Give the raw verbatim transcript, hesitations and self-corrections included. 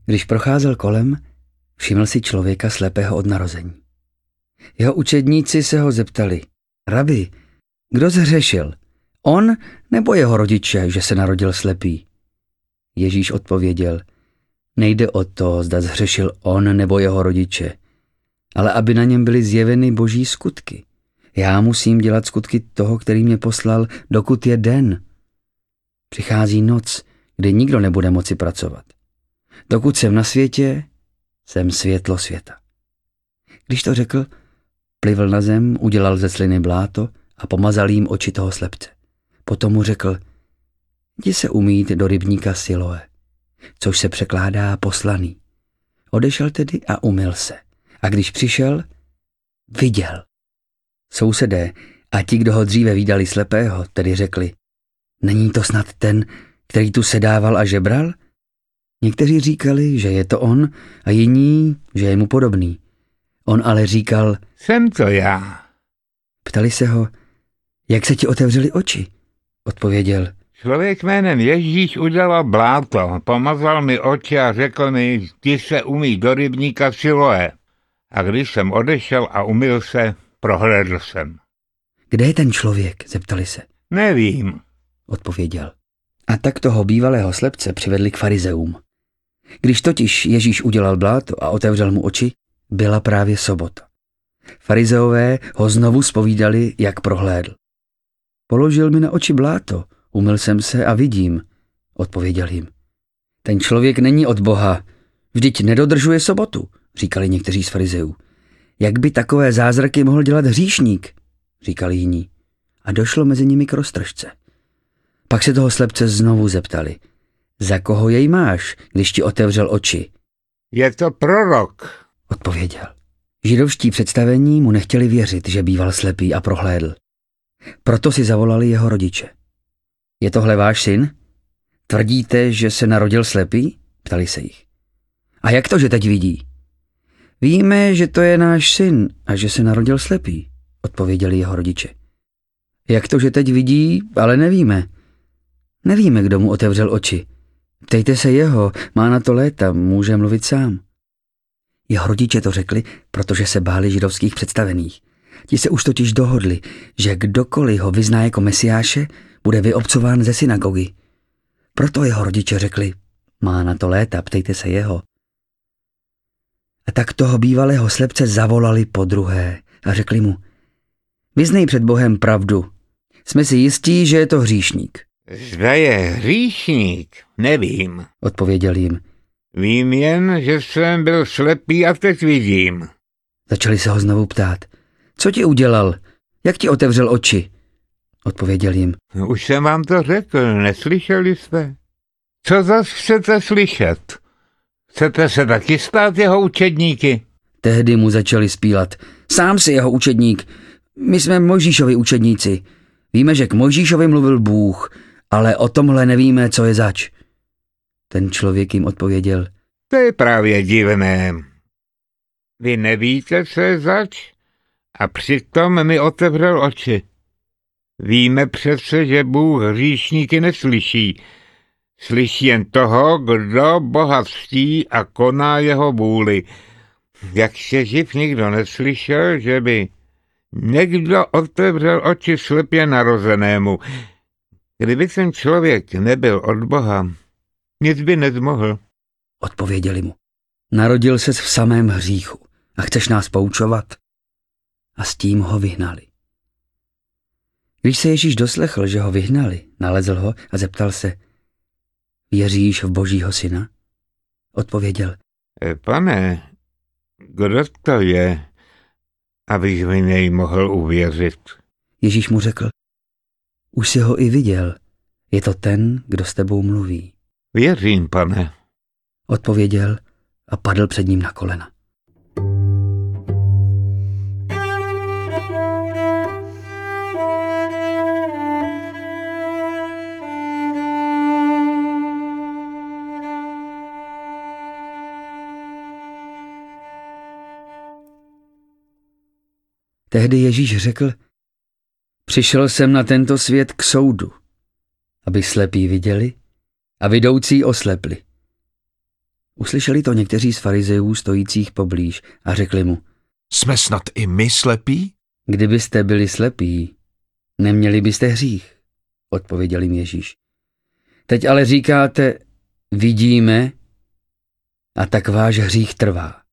Když procházel kolem, všiml si člověka slepého od narození. Jeho učedníci se ho zeptali: Rabi, kdo zhřešil? On nebo jeho rodiče, že se narodil slepý? Ježíš odpověděl: Nejde o to, zda zhřešil on nebo jeho rodiče, ale aby na něm byly zjeveny boží skutky. Já musím dělat skutky toho, který mě poslal, dokud je den. Přichází noc, kdy nikdo nebude moci pracovat. Dokud jsem na světě, jsem světlo světa. Když to řekl, plivl na zem, udělal ze sliny bláto a pomazal jim oči toho slepce. Potom mu řekl: Jdi se umýt do rybníka Siloé, což se překládá poslaný. Odešel tedy a umyl se. A když přišel, viděl. Sousedé a ti, kdo ho dříve vídali slepého, tedy řekli: Není to snad ten, který tu sedával a žebral? Někteří říkali, že je to on, a jiní, že je mu podobný. On ale říkal: Jsem to já. Ptali se ho: Jak se ti otevřely oči? Odpověděl: Člověk jménem Ježíš udělal bláto, pomazal mi oči a řekl mi: Jdi se umýt do rybníka Siloé. A když jsem odešel a umyl se, prohlédl jsem. Kde je ten člověk? Zeptali se. Nevím, odpověděl. A tak toho bývalého slepce přivedli k farizeům. Když totiž Ježíš udělal bláto a otevřel mu oči, byla právě sobota. Farizeové ho znovu zpovídali, jak prohlédl. Položil mi na oči bláto, umyl jsem se a vidím, odpověděl jim. Ten člověk není od Boha, vždyť nedodržuje sobotu, říkali někteří z farizeů. Jak by takové zázraky mohl dělat hříšník, říkali jiní. A došlo mezi nimi k roztržce. Pak se toho slepce znovu zeptali: Za koho jej máš, když ti otevřel oči? Je to prorok, odpověděl. Židovští představení mu nechtěli věřit, že býval slepý a prohlédl. Proto si zavolali jeho rodiče. Je tohle váš syn? Tvrdíte, že se narodil slepý? Ptali se jich. A jak to, že teď vidí? Víme, že to je náš syn a že se narodil slepý, odpověděli jeho rodiče. Jak to, že teď vidí, ale nevíme. Nevíme, kdo mu otevřel oči. Ptejte se jeho, má na to léta, může mluvit sám. Jeho rodiče to řekli, protože se báli židovských představených. Ti se už totiž dohodli, že kdokoliv ho vyzná jako mesiáše, bude vyobcován ze synagogy. Proto jeho rodiče řekli: Má na to léta, ptejte se jeho. A tak toho bývalého slepce zavolali podruhé a řekli mu: Vyznej před Bohem pravdu. Jsme si jistí, že je to hříšník. Zda je hříšník, nevím, odpověděl jim. Vím jen, že jsem byl slepý a teď vidím. Začali se ho znovu ptát: Co ti udělal? Jak ti otevřel oči? Odpověděl jim: Už jsem vám to řekl, neslyšeli jste? Co zas chcete slyšet? Chcete se taky stát jeho učedníky? Tehdy mu začali zpívat: Sám si jeho učedník, my jsme Mojžíšovi učedníci. Víme, že k Mojžíšovi mluvil Bůh, ale o tomhle nevíme, co je zač. Ten člověk jim odpověděl: To je právě divné. Vy nevíte, co je zač? A přitom mi otevřel oči. Víme přece, že Bůh hříšníky neslyší. Slyší jen toho, kdo Boha ctí a koná jeho vůli. Jak se živ nikdo neslyšel, že by někdo otevřel oči slepě narozenému. Kdyby ten člověk nebyl od Boha, nic by nezmohl. Odpověděli mu: Narodil ses v samém hříchu a chceš nás poučovat? A s tím ho vyhnali. Když se Ježíš doslechl, že ho vyhnali, nalezl ho a zeptal se: Věříš v Božího syna? Odpověděl: Pane, kdo to je, abych v něj mohl uvěřit? Ježíš mu řekl: Už jsi ho i viděl, je to ten, kdo s tebou mluví. Věřím, pane. Odpověděl a padl před ním na kolena. Tehdy Ježíš řekl: Přišel jsem na tento svět k soudu, aby slepí viděli a vidoucí oslepli. Uslyšeli to někteří z farizejů stojících poblíž a řekli mu: Jsme snad i my slepí? Kdybyste byli slepí, neměli byste hřích, odpověděl jim Ježíš. Teď ale říkáte, vidíme, a tak váš hřích trvá.